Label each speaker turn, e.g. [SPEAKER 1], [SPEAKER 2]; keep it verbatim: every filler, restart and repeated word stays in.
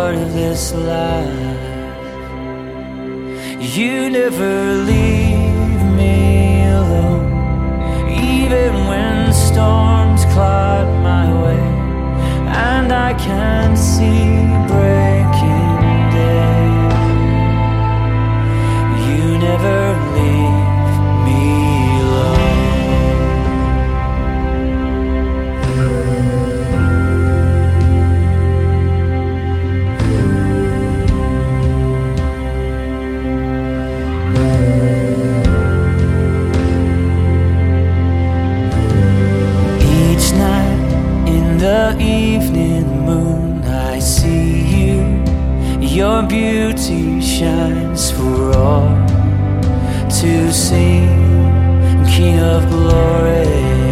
[SPEAKER 1] part of this life. You never leave me alone, even when storms cloud my way and I can't see breaking day. You never leave me alone. Each night in the evening moon I see you. Your beauty shines for all to see, King of glory.